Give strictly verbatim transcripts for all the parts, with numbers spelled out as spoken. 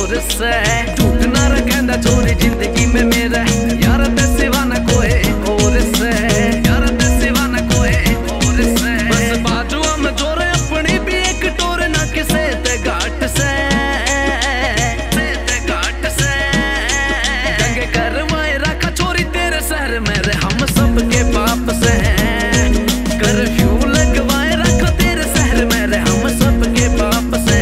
और से झूठ ना रखेंदा छोरी जिंदगी में मेरा यार ते सिवा न कोई और से यार ते सिवा न कोई और से बस बाजू में जोरे अपनी भी एक टोर ना किसे ते घाट से ते घाट से गंगे करवाए रखा छोरी तेरे शहर में रे हम सबके पाप से कर्फ्यू लगवाए रखा तेरे शहर में रे हम सबके पाप से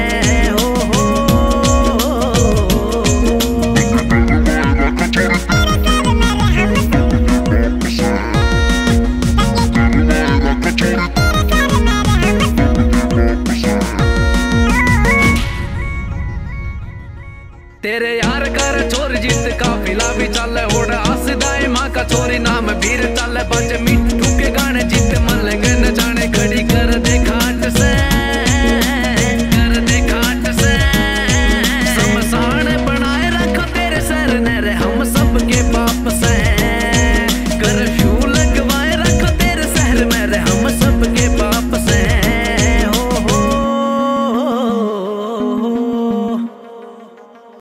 तेरे यार कर छोर जीत काफिला भी चल ओढ़ आसदाई माँ का छोरी नाम भीर चल बच मिट्टू के गाने जीत मन लगे न जाने खड़ी कर देखा